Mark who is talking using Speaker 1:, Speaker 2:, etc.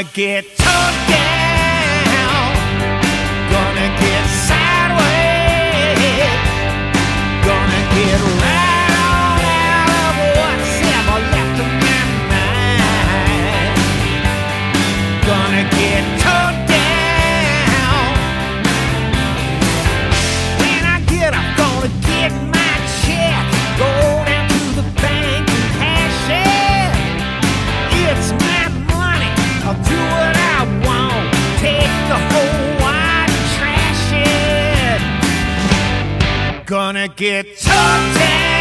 Speaker 1: get towed down, gonna get sideways, gonna get right on out of what's ever left of my mind. Gonna get towed down. When I get up, gonna get my check, go down to the bank and cash it. It's my money, I'll do what I want, take the whole wide and trash it. Gonna get towed down.